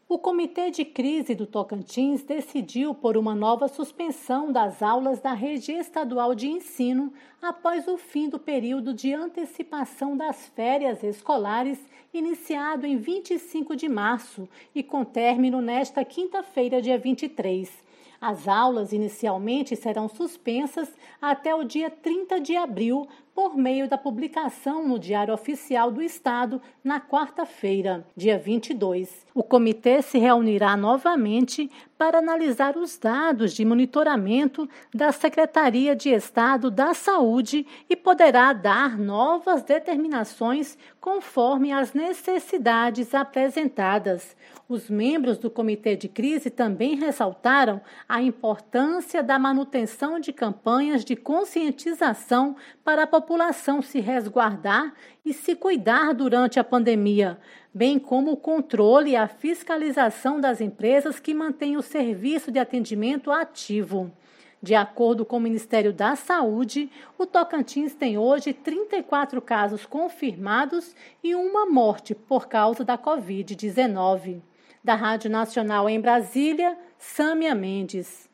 O Comitê de Crise do Tocantins decidiu por uma nova suspensão das aulas da rede estadual de ensino após o fim do período de antecipação das férias escolares, iniciado em 25 de março e com término nesta quinta-feira, dia 23. As aulas inicialmente serão suspensas até o dia 30 de abril, por meio da publicação no Diário Oficial do Estado na quarta-feira, dia 22. O comitê se reunirá novamente para analisar os dados de monitoramento da Secretaria de Estado da Saúde e poderá dar novas determinações conforme as necessidades apresentadas. Os membros do Comitê de Crise também ressaltaram a importância da manutenção de campanhas de conscientização para a população se resguardar e se cuidar durante a pandemia, bem como o controle e a fiscalização das empresas que mantêm o serviço de atendimento ativo. De acordo com o Ministério da Saúde, o Tocantins tem hoje 34 casos confirmados e uma morte por causa da Covid-19. Da Rádio Nacional em Brasília, Sâmia Mendes.